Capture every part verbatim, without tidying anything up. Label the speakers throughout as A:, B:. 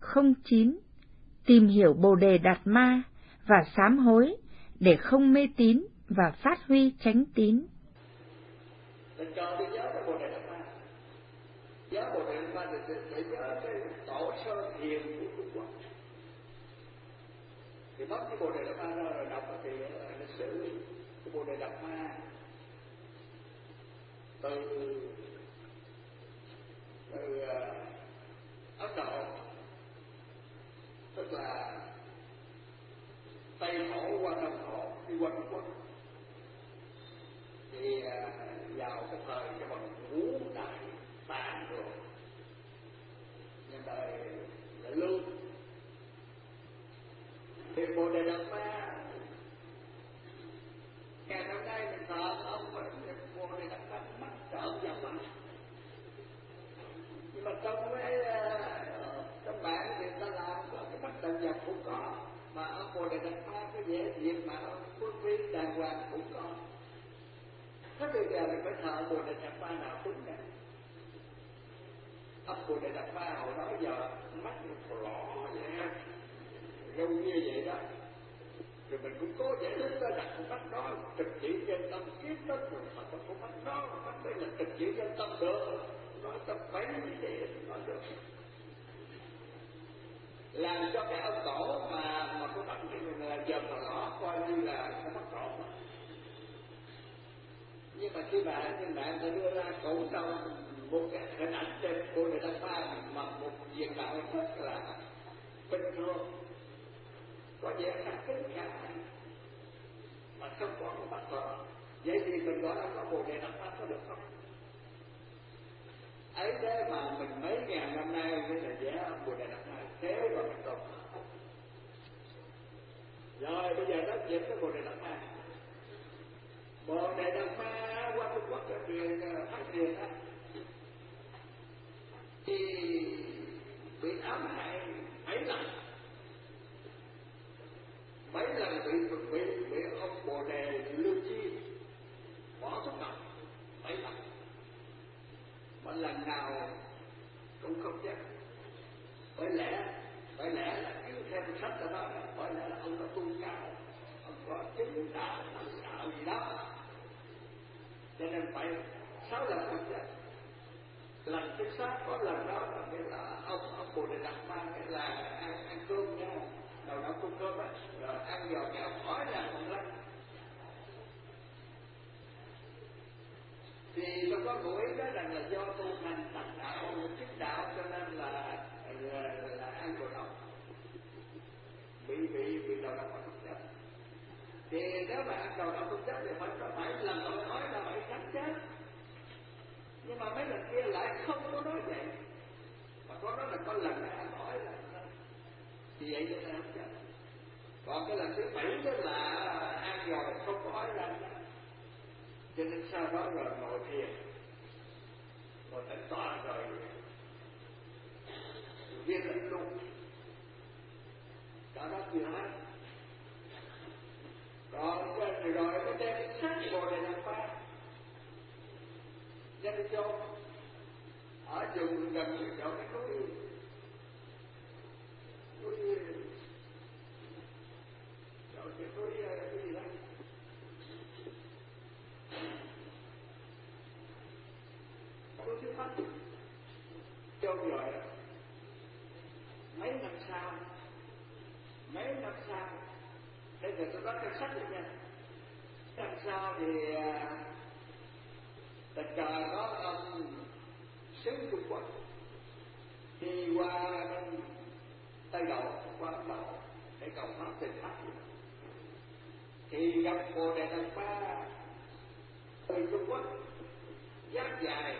A: không chín, tìm hiểu Bồ Đề Đạt Ma và sám hối để không mê tín và phát huy chánh tín.
B: Mình cho đi nhớ cái Bồ Đề Đạt Ma, nhớ Bồ Đề Đạt Ma để, để nhớ cái tổ sơ thiền của Trung Quốc. Thì mất cái Bồ Đề Đạt Ma ra rồi đọc thì lịch sử của Bồ Đề Đạt Ma từ từ Ấn Độ, tức là Tây Thổ qua Đông Thổ đi qua Trung Quốc, thì vào cái thời cái bằng ngũ đại tạng rồi nhân đời lại lương thì Bồ Đề Đạt Ma ngày hôm nay mình thờ ông mà Bồ Đề Đạt Ma mắt trợn vào mặt, nhưng mà trong cái trong bản thì ta làm cái mắt trợn vào cũng có, mà ông Bồ Đề Đạt Ma cái vẻ diện mà ông Phương Phi đàng hoàng cũng có. Thế bây giờ mình phải thờ Bồ Đề Đạt Ma nào đúng nè? Ông Bồ Đề Đạt Ma hồi đó giờ mắt nó lỏ vậy ha, râu như vậy đó. Rồi mình cũng cố giải thích ra đặt con mắt đó trực chỉ dân tâm kiếp đó, rồi mà con mắt đó mắt đây là trực chỉ dân tâm được, nói tâm phải như vậy nói được. Làm cho cái ông tổ mà mà có mắt như là giờ mà lỏ coi như là cái mắt trộm. Nhưng mà khi bạn trên mạng ta đưa ra cổng sau một cái hình ảnh trên Bồ Đề Đạt Ma mà một diện mạo rất là bình thường, có vẻ khắc kính cả mà không có một mắt vợ, vậy thì mình gọi là có Bồ Đề Đạt Ma có được không? Ấy thế mà mình mấy ngàn năm nay mới là vẽ Bồ Đề Đạt Ma thế và mình tục. Rồi bây giờ nói chuyện cái Bồ Đề Đạt Ma. Bồ Đề Đạt Ma qua Trung Quốc ở miền Thái Điền á thì bị ám hại bảy lần, bảy lần bị bị bị ông Bồ Đề Lưu Chi bỏ thuốc độc bảy lần, mà lần nào cũng không chết. Bởi lẽ bởi lẽ là cứ theo sách của nó, bởi lẽ là ông có tu cao, ông có chứng đạo đạo gì đó, cho nên phải sáu lần không chết. Lần thứ sáu có lần đó là nghĩa là ông ông Bồ Đề Đạt Ma cái là ăn ăn cơm nha, đầu đó cung cơm á, rồi ăn vào cái ông ói ra một lần. Thì tôi có ngụ ý đó rằng là do tu hành tập đạo chứng đạo cho nên là là, là ăn đồ độc, bị bị bị đầu độc không chết. Thì nếu mà ăn đầu độc không chết thì phải có bảy lần ông ói là phải cắn chết. Nhưng mà mấy lần kia lại không có nói vậy, mà có nói là có lần này ăn hỏi là thì vậy nên là không chết. Còn cái lần thứ bảy đó là ăn rồi không có hỏi ra, cho nên sau đó rồi ngồi thiền, ngồi tĩnh tọa rồi viên lãnh luôn, cả đó chưa hết. Còn rồi rồi mới đem sát Bồ Đề Đạt Ma Nhân Châu ở vùng gần cái chỗ cái núi núi chỗ cái núi cái gì đó núi Thứ Phát Châu rồi mấy năm sau mấy năm sau bây giờ tôi có cái sách rồi nha. Năm sau thì tình cờ có ông sứ Trung Quốc đi qua bên Tây Độ, qua Ấn Độ để cầu pháp tình pháp, thì gặp Bồ Đề Đạt Ma từ Trung Quốc giác dài,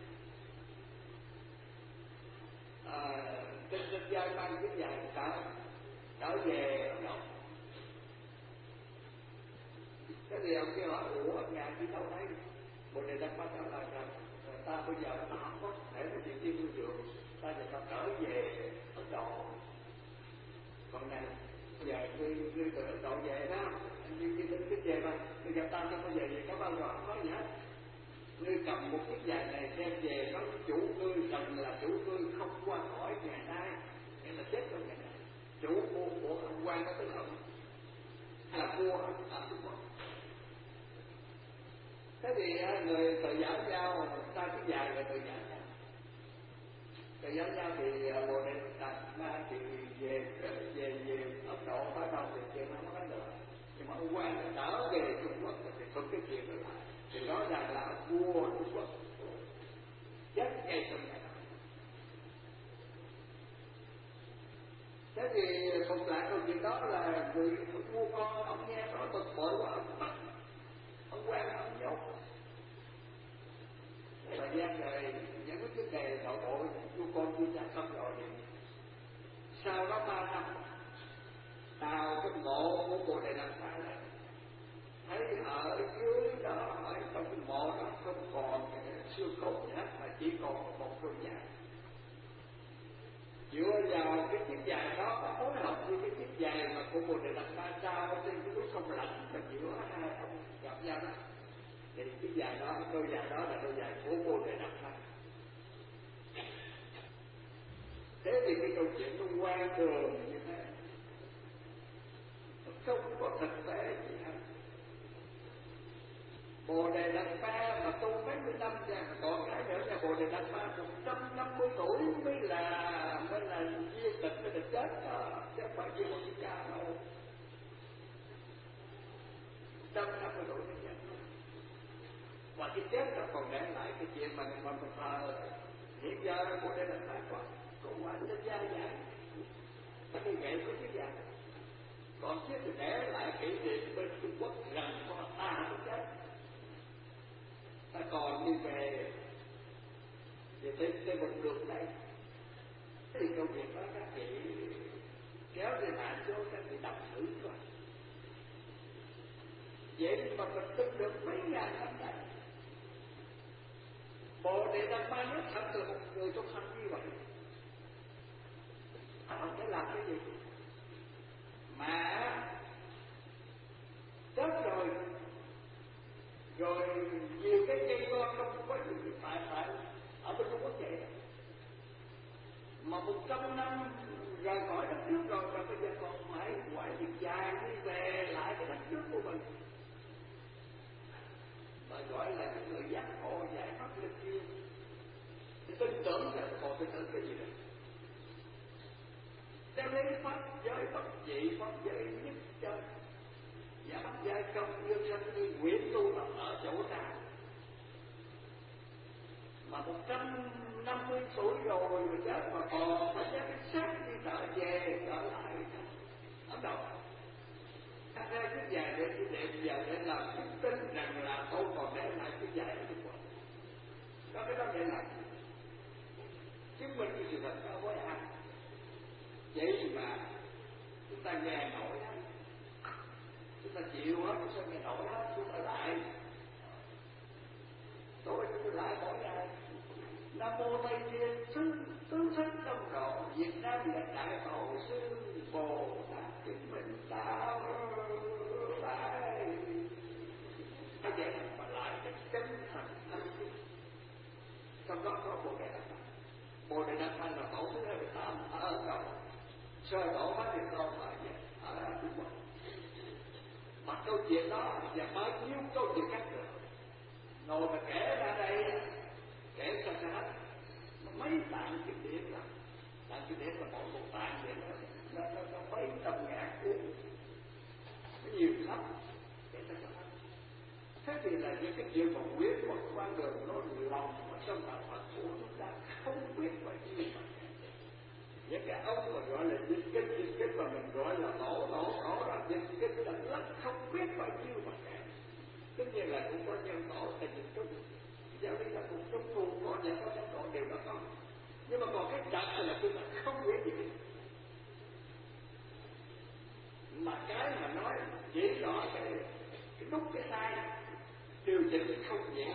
B: trên trên vai mang cái dài trở trở về Ấn Độ. Thế thì ông kia hỏi ủa ngài đi đâu đây? Bồ Đề Đạt Ma trả lời rằng ta bây giờ ta không có thể có chuyện đi nuôi dưỡng, ta giờ ta trở về Ấn Độ. Còn này bây giờ ngươi ngươi từ Ấn Độ về đó, ngươi đi đến cái về mà ngươi gặp ta không có về gì có bao giờ không nói gì hết. Ngươi cầm một chiếc vàng này đem về nói chủ ngươi cần là chủ ngươi không qua khỏi ngày nay, nghĩa là chết quan có tức không? Hay là vua ở Trung Quốc? Thế thì người tự giáo giao ta cứ dài về tự giáo giao. Tự giáo giao thì Bồ Đề Đạt Ma thì về về về Ấn Độ tới đâu thì chuyện nó không có được. Nhưng mà ông quan đỡ về Trung Quốc thì không cái chuyện đó lại. Thì đó là là vua Trung Quốc chết ngay trong ngày. Thế thì một lại câu chuyện đó là người vua con ông nghe nói bực bội quá ông bắt ông quan ông nhốt. Thời gian rồi những cái vấn đề nội bộ vua con vua cha xong rồi thì sau đó ba năm đào cái mộ của Bồ Đề Đạt Ma này, thấy ở dưới đó ở trong cái mộ đó không còn cái xương cốt gì hết mà chỉ còn một đôi giày. Dựa vào cái chiếc giày đó phối hợp với cái chiếc giày mà của Bồ Đề Đạt Ma trao trên cái núi không lạnh mà giữa hai ông gặp nhau đó, thì cái giày đó, đôi giày đó là đôi giày của Bồ Đề Đạt Ma. Thế thì cái câu chuyện nó quan đường như thế, nó không có thực tế gì hết. Bồ Đề Đạt Ma mà tu mấy mươi năm nha, còn cái nữa là Bồ Đề Đạt Ma một trăm năm mươi tuổi mới là mới là viên tịch mới được chết đó, chứ không phải chỉ một cái ca đâu. một trăm năm mươi tuổi mới chết. Và cái chết nó còn để lại cái chuyện mà mình mình thờ hiện giờ Bồ Đề Đạt Ma còn còn qua trên gia vậy. Cái cái nghệ của cái dạng. Còn chết thì để lại kỷ niệm bên Trung Quốc rằng có ta mới chết. Ta còn đi về về tới tới một đường đây. Thế thì câu chuyện đó các chị kéo về mạng cho các chị đọc thử coi. Vậy mà mình tin được mấy ngàn năm nay. Bồ Đề Đạt Ma nói thật là một người trong hành như vậy. Họ sẽ làm cái gì? Mà chết rồi rồi nhiều cái cây con không có gì phải phải ở bên Trung Quốc vậy mà một trăm năm rời khỏi đất nước rồi và bây giờ còn phải quay việc dài đi về lại cái đất nước của mình mà gọi là cái người giác ngộ giải thoát linh thiêng. Thì tin tưởng là còn tin tưởng cái gì nữa? Để lấy pháp giới bất dị, pháp giới nhất chân, và pháp giới công dương sanh đi nguyện tu tập ở chỗ nào? Mà một trăm năm mươi tuổi rồi mà chết mà còn phải nhắc cái xác đi trở về trở lại ở đâu? Thật ra cái dài để cái đẹp giờ để làm cái tin rằng là tôi còn để lại cái dài ở Trung Quốc. Đó cái đó để làm chứng minh cái sự thật đó với ai? Vậy mà chúng ta nghe nổi đó, chúng ta chịu hết, sao nghe nổi hết, chúng ta lại tôi tôi lại mỗi ngày Nam mô Tây Thiên xứ tứ sách đông độ Việt Nam là đại tổ sư Bồ Tát chứng minh đạo lại. Cái vậy mà lại cái chân thành thanh kính. Trong đó có Bồ Đề Đạt Ma. Bồ Đề Đạt Ma là tổ thứ hai mươi tám ở Ấn Độ, sơ tổ phát hiện con ở ở Trung Quốc. Mà câu chuyện đó và bao nhiêu câu chuyện khác nữa ngồi mà kể ra đây, kể sao sao hết mấy tạng kinh điển là tạng kinh điển là mỗi một tạng vậy đó, nó nó nó mấy trăm ngàn cuốn, nó nhiều lắm, kể sao sao hết. Thế thì là những cái chuyện mà quyết một quan đường nó lòng ở trong đạo Phật của chúng ta không biết bao nhiêu mà những cái ông mà gọi là dịch kinh dịch kinh mà mình gọi là tổ tổ tổ là dịch kinh là lắm không biết bao nhiêu mà kể. Tất nhiên là cũng có nhân tổ là dịch trúc, giáo lý là cũng trúc tu có và có nhân tổ đều đã có, nhưng mà còn cái đặt là chúng ta không biết gì mà cái mà nói chỉ rõ cái cái đúng cái sai điều chỉnh không nhẹ.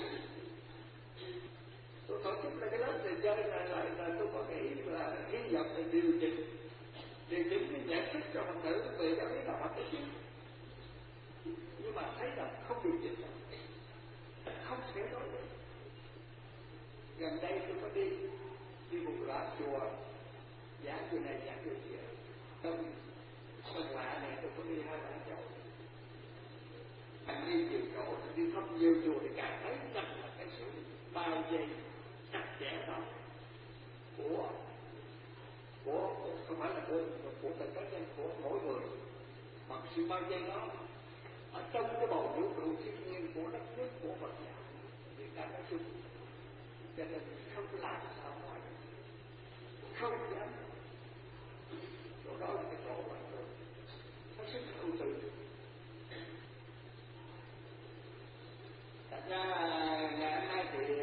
B: Tôi tổ chức là cái lớp trò chơi là, là, là tôi có nghĩ là hy vọng là điều chỉnh điều chỉnh cái nhận thức cho Phật tử về giáo lý đạo Phật cái chứ, nhưng mà thấy là không điều chỉnh được, không thể nói được. Gần đây tôi có đi đi một loạt chùa giảng chùa này giảng chùa kia, đông sông lạ này tôi có đi hai ba chỗ, càng đi nhiều chỗ, đi thăm nhiều chùa thì càng thấy rằng là cái sự bao vây chặt chẽ đó của của không phải là của của từng cá nhân, của mỗi người, mà sự bao vây đó ở trong cái bầu vũ trụ thiên nhiên của đất nước, của Phật giáo Việt Nam nói chung, cho nên không làm sao nói, không dám. Chỗ đó là cái chỗ mà nó sức ưu tư. Thật ra ngày hôm nay thì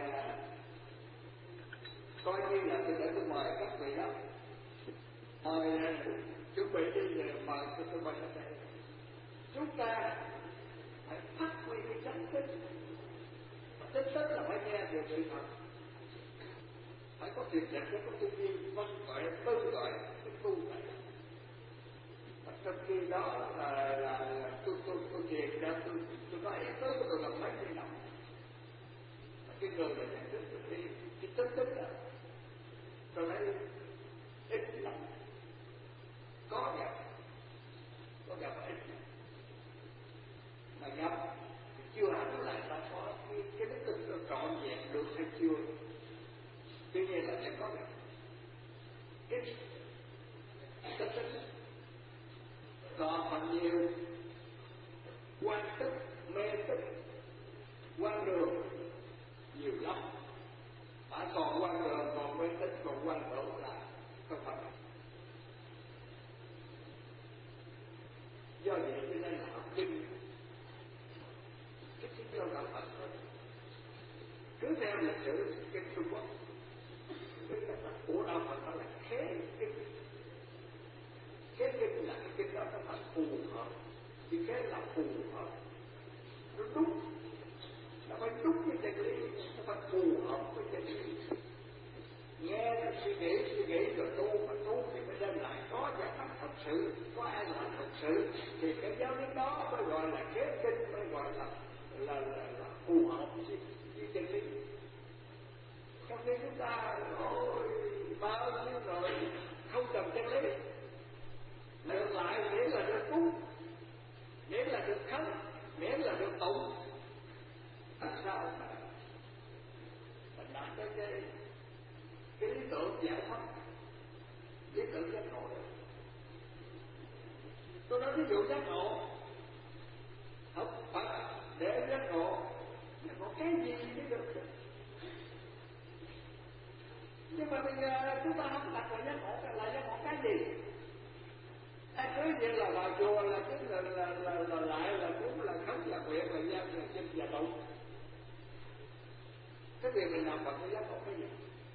B: coi như là tôi để tôi mời các vị đó, mời chuẩn bị đi mời tôi tôi mời các vị. Chúng ta phải phát huy cái chánh tính, chánh tính là phải nghe được sự thật, phải có thiền định, phải có tư duy, phân gọi tư gọi cái tu này. Và trong khi đó là là tôi tôi tôi thiền ra tôi tôi nói ý tới của tôi là mấy mươi năm. Cái người là nhận thức được cái cái tính tính là tôi thấy ít lắm, có gặp có gặp ít mà gặp thì chưa hẳn là ta có cái cái đức tin nó trọn vẹn được hay chưa. Tuy nhiên là sẽ có gặp ít tính tính, còn phần nhiều quan tức mê tức quan đường nhiều lắm. Phải còn quan đường, còn mê tích, còn quan tưởng là không phải. Do vậy cho nên là học kinh cái cái cho đạo Phật thôi, cứ theo lịch sử kinh Trung Quốc, cái cách của đạo Phật đó là khế kinh. Khế kinh là cái kinh đó nó phải phù hợp, thì khế là phù hợp, nó đúng, nó phải đúng với chân lý, nó phải phù hợp với chân lý. Nghe rồi suy nghĩ, suy nghĩ rồi tu, mà tu thì mới đem lại có giải pháp thật sự, có an lạc thật sự, thì cái giáo lý đó mới gọi là khế kinh, mới gọi là là là, là phù hợp với, với chân lý. Trong khi chúng ta ôi bao nhiêu rồi không cần chân lý, ngược lại miễn là được cúng, miễn là được khấn, miễn là được tụng, làm sao mà mình đạt tới cái cái lý tưởng giải thoát, lý tưởng giác ngộ. Tôi nói ví dụ giác ngộ không phải để giác ngộ là có cái gì mới được. Nhưng mà bây giờ chúng ta không đặt là giác ngộ là giác ngộ cái gì? Ta cứ vậy là vào chùa là cứ là là là, là lại là cũng là khấn là nguyện là gian là xin và tụng. Cái việc mình làm bằng cái giác ngộ cái gì?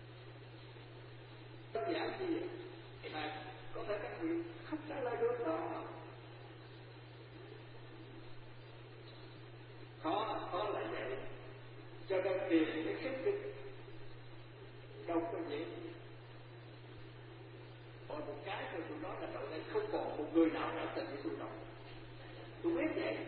B: Đơn giản gì vậy? Mà có thể các vị không trả lời được đó. Khó, khó là vậy. Cho nên tìm cái khích kinh đâu có dễ. Còn một cái tôi tôi nói là đội này không còn một người nào đã từng với tôi đâu. Tôi biết vậy.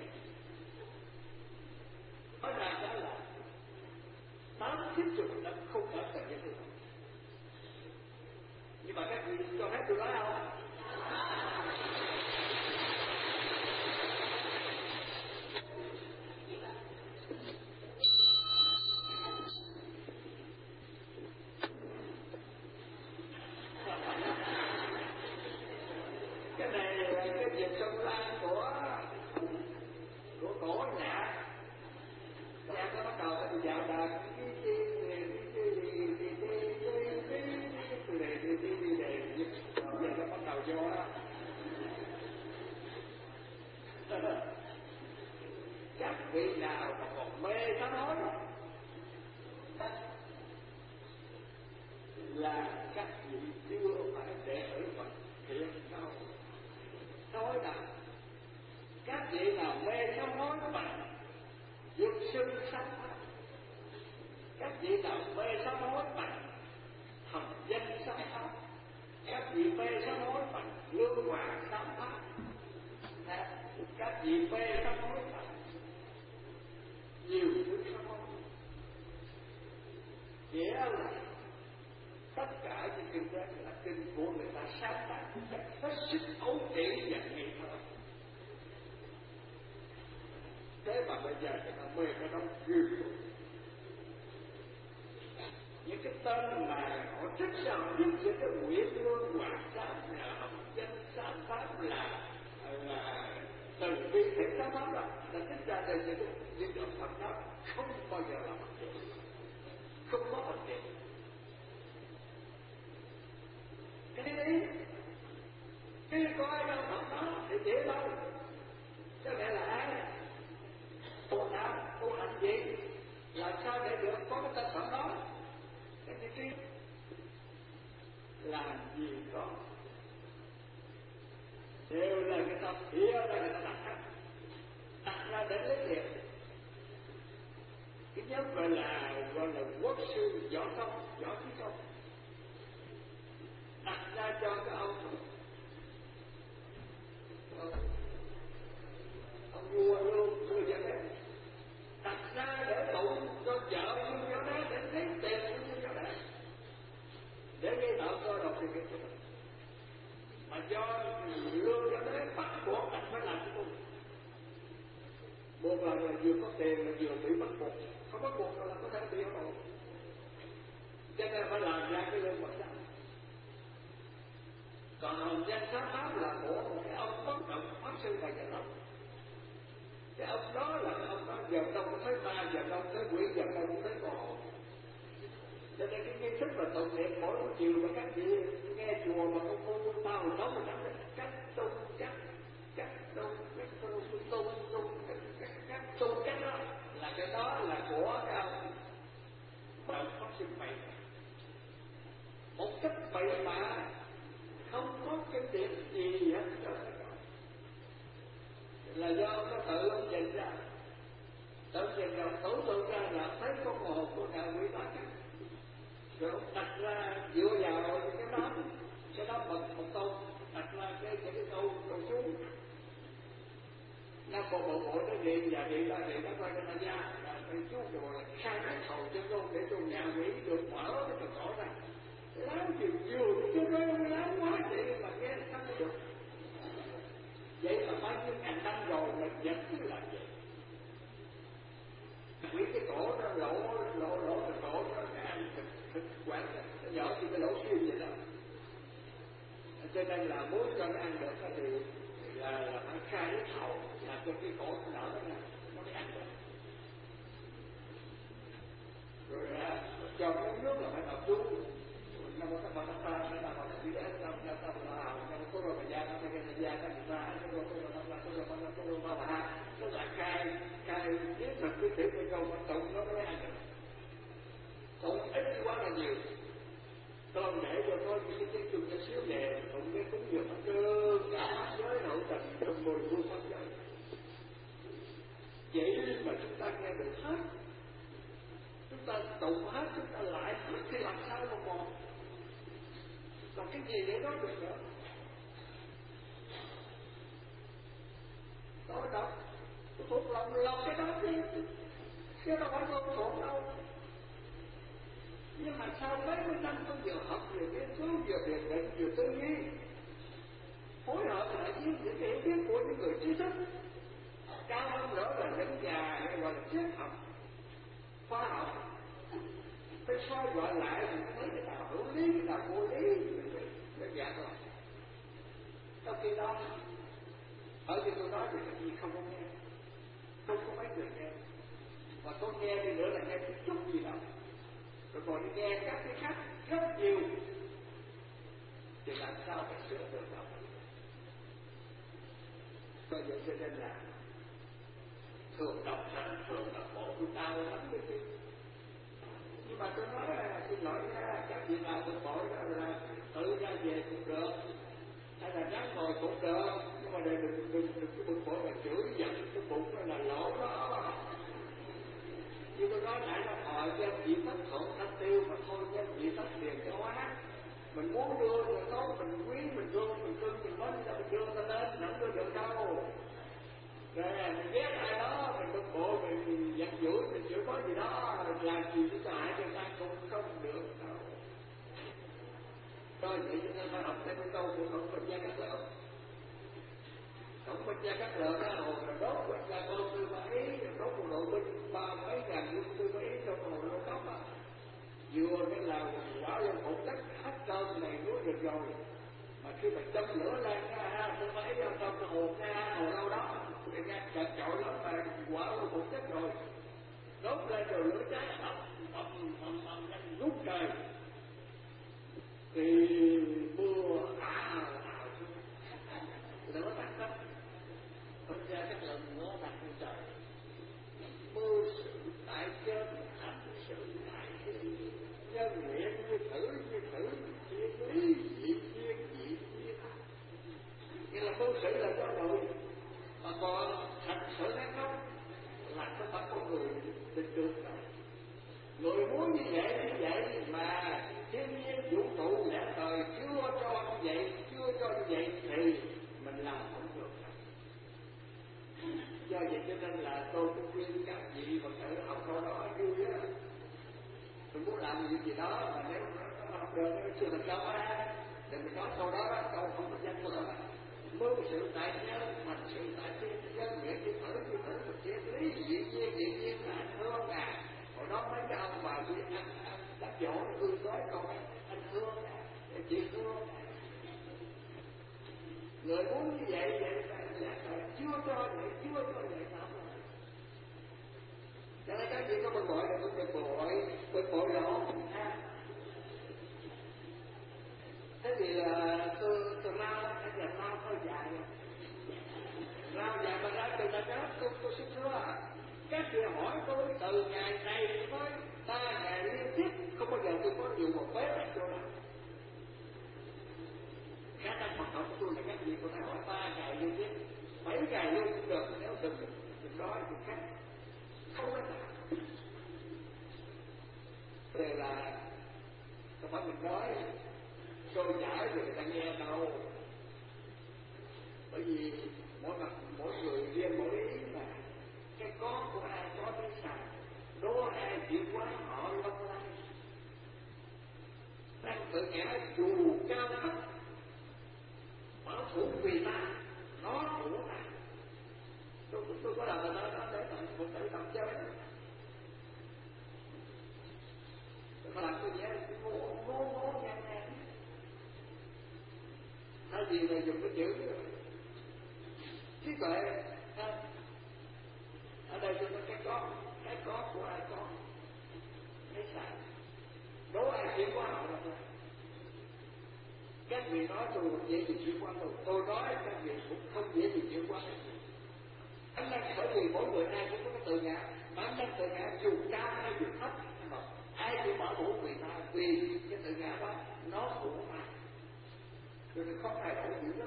B: Nói ra đó là tám chín chục năm không đã từng với tôi đâu. Nhưng mà các vị cho phép tôi nói không? Cái này là cái việc sông lan của của cổ nhạc. Nhạc nó bắt đầu từ dạo đàn cái chi này cái gì gì gì gì gì này gì gì gì này giờ nó bắt đầu vô đó. Các vị nào mà còn mê sám hối là các vị chưa phải đệ tử Phật thiện đâu. Nói rằng các vị nào mê sám hối bằng dược sư sám hối, các vị nào mê sám hối bằng thần danh sám hối, các vị mê sám hối bằng lương hòa sám hối, các vị mê sám hối bằng nhiều thứ sám hối, nghĩa là tất cả những kinh đó là kinh của người ta sáng tác một cách hết sức ấu trĩ và nghệ thuật. thế mà bây giờ người ta mê cái đó ghê rồi. Những cái tên mà họ trích ra họ viết những cái nguyện lương hoàng sám là học danh sám pháp là là từ bi thể sám pháp đó là trích ra từ những cái những cái Phật đó không bao giờ là Phật được, không có Phật được. Cái đấy cái có ai đâu Phật đó thì dễ đâu, chứ mẹ là ai tu nào tu hành gì làm sao để được có cái tên Phật đó. Cái cái cái làm gì có đều là người ta phía ra người ta đặt ra đặt ra để lấy tiền. Cái nhóm gọi là gọi là quốc sư võ công võ trí công đặt ra cho cái ông ông vua luôn vua vậy đấy, đặt ra để tụng cho vợ vua cho đó để lấy tiền của vua cho đó để gây nợ cơ độc thì cái chuyện mà do lương cho đấy bắt buộc anh phải làm cái tu. Một lần là vừa có tiền là vừa bị bắt buộc, không bắt buộc là có thể bị bắt buộc, cho nên phải làm ra cái lương bắt buộc. Còn hồng danh sát pháp là của một cái ông bất động pháp sư này vậy đó. Cái ông đó là ông đó giờ đâu có thấy ma, giờ đâu thấy quỷ, giờ đâu có thấy con. Cho nên cái nghi thức là tụng niệm mỗi buổi chiều mà các vị nghe chùa mà không có tu tao thì đó mà nói là cách tu cách cách tu cách tu tu tu cách tu cách đó là cái đó là của cái ông bạn pháp sư bậy, một cách bậy bạ không có cái điểm gì hết cho là do ông nó tự ông nhìn ra, tự nhìn ra tưởng tượng ra là thấy có hồn của ngài quỷ bá cách, rồi ông đặt ra dựa vào cái đó cái đó một một câu đặt ra cái cái cái câu câu chú năm bộ bộ bộ nó điện và điện ra điện nó coi nó ra là cái chú rồi là khai cái thầu cho tôi để tôi nhà quỷ được mở cái cửa sổ ra láo chiều chiều chứ nó láo quá vậy mà nghe sao mới được. Vậy mà bao nhiêu ngàn năm rồi mình vẫn cứ làm vậy. Quý cái cổ nó lỗ lỗ lỗ cái cổ nó ăn thịt thịt quán nó nhỏ như cái lỗ xuyên vậy đó. Cho nên là muốn cho nó ăn được thì là, là phải khai cái thầu là cho cái cổ nó nở nó nó mới ăn được. Rồi à, cho cái nước là phải tập trung. Nó có các bạn ta nó là một cái đấy nó nó nó là nó có rồi mà ra nó cái này ra cái gì ra nó có rồi nó là có rồi nó có rồi mà là nó là cai cai biết thật cái tiểu cái câu nó tụng nó mới ăn được, tụng ít quá là nhiều. Con để cho tôi cái cái chung cái xíu nè tụng cái cúng dường nó cơ cả giới nội tình trong mười phương pháp giới vậy mà chúng ta nghe được hết, chúng ta tụng hết, chúng ta lại hết thì làm sao mà còn còn cái gì để nói được nữa. Tôi đọc tôi thuộc lòng lòng cái đó đi, cái đó phải không thuộc đâu. Nhưng mà sau mấy mươi năm tôi vừa học vừa nghiên cứu vừa biện định vừa tư duy phối hợp lại với những hiểu biết của những người trí thức cao hơn nữa là những nhà gọi là triết học khoa học phải soi gọi lại thì thấy cái nào hữu lý cái nào vô lý đơn giản rồi. Trong khi đó ở khi tôi nói thì cái gì không có nghe, không có mấy người nghe, và tôi nghe đi nữa là nghe chút chút gì đâu, rồi còn nghe các cái khác rất nhiều thì làm sao phải sửa được đâu. Cho vậy cho nên là thường đọc thành thường đọc bộ tôi đau lắm cái chứ. Nhưng mà tôi nói là xin lỗi nha, các vị nào bực bội đó là tự ra về cũng được, hay là ráng ngồi cũng được, nhưng mà đừng đừng đừng đừng cái bực bội mà chửi giận cái bụng nó là lỗ đó. Như tôi nói nãy là hỏi cho chị thất thổ thanh tiêu mà thôi cho chị thất tiền cho hóa. Mình muốn đưa người tốt, mình quý, mình thương, mình thương, mình nói cho mình đưa ta lên, không đưa được đâu. Rồi mình ghét ai đó, mình bực bội, mình giận dữ, mình chửi có gì đó, mình làm gì cho hại cho ta cũng không được đâu. Rồi vậy chúng ta phải học thêm cái câu của Khổng Minh Gia Cát Lượng. Khổng Minh Gia Cát Lượng á, hồi là đốt Quỳnh Gia Tôn Tư Mã Ý, có một đội binh ba mấy ngàn quân tư mấy trong hồ lô cốc á, vừa cái là quả lên một đất hết trơn này núi rừng rồi, mà khi mà châm lửa lên á, tôi mấy trong trong cái hồ ra hồ đâu đó, thì nghe chật chội lắm mà quả lên một đất rồi, đốt lên rồi lửa cháy ầm ầm ầm ầm lên rút trời, thì mưa ảo ảo lửa tắt hết, thật ra cái lần nó đặt lên trời, mưa sự tại chân hành sự tại thiên, nhân nguyện như thử như thử thiên lý dị thiên dị thiên, nghĩa là mưu sự là do người, mà còn hành sự hay không là không phải con người định được rồi. Người muốn như vậy như vậy mà thiên nhiên vũ trụ lẽ đời chưa cho như vậy, chưa cho như vậy thì mình làm không được. Do vậy cho nên là tôi cũng khuyên các vị Phật tử học câu đó vui á, mình muốn làm gì gì đó mà nếu nó học được nó chưa thành công á, thì mình nói câu đó đó, câu không có danh nữa. Mưu sự tại nhân, hành sự tại thiên, nhân nguyện như thử như thử một thiên lý dị nhiên dị nhiên là anh hương à. Hồi đó mấy cái ông bà đi ăn ăn đắp dỗ nó hương nói câu anh hương à, chị hương à. Người muốn như vậy vậy là chưa cho vậy, chưa cho vậy sao? Cho nên các vị có bực bội thì cũng bực bội, bực bội lỗ ha. Thế thì là tôi tôi lao, cái là lao hơi dài, lao dài mà ra từ là đó tôi tôi xin thưa các vị hỏi tôi từ ngày này tới ba ngày liên tiếp không bao giờ tôi có nhiều một bé ở chỗ nào. Khả năng hoạt động của tôi là các vị có thể hỏi ba ngày liên tiếp, bảy ngày luôn cũng được, nếu đừng đừng nói thì khác không có nào. Đây là không phải mình nói trôi chảy rồi người ta nghe đâu, bởi vì mỗi mặt mỗi người riêng mỗi ý mà cái có của ai có cái sạch, đố ai chịu quá họ long lanh, đang tự ngã dù cao thấp bảo thủ vì ta, nó của ta. Tôi, tôi có làm người ta đó để tận một tự tập chơi, tôi làm tôi nhớ ngô ngô ngô ngang ngang, thay vì là dùng cái chữ trí tuệ. Ở đây tôi nói cái có, cái có của ai có, cái sạch, đố ai chịu quá họ là tôi. Các vị nói tôi không dễ gì chịu qua tôi, tôi nói các vị cũng không dễ gì chịu qua. Anh đang bởi vì mỗi người ai cũng có cái tự ngã, mà anh đang tự ngã dù cao hay dù thấp, mà ai cũng bảo thủ vì ta, vì cái tự ngã đó nó của ta, cho nên khó thay đổi dữ lắm.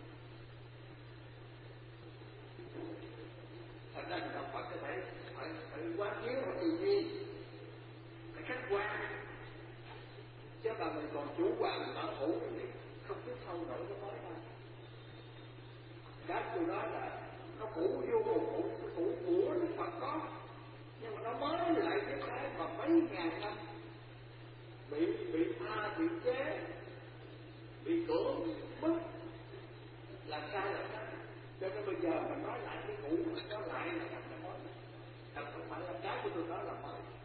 B: Thật ra người Phật có thể phải phải quán chiếu và tư duy, phải khách quan, chứ mà mình còn chủ quan bảo thủ thì không biết sâu nổi cái mới đâu. Các tôi nói là nó cũ vô cùng cũ, cái cũ của Đức Phật có, nhưng mà nó mới lại cái cái mà mấy ngàn năm bị bị tha bị chế, bị cưỡng bức, làm sao làm sao. Cho nên bây giờ mình nói lại cái cũ, nó lại là cái mới, thật không phải là cái của tôi nói là mới.